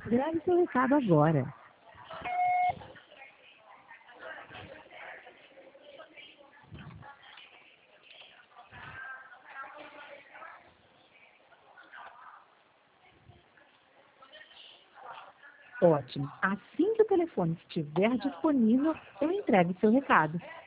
Grave seu recado agora. Ótimo. Assim que o telefone estiver disponível, eu entrego seu recado.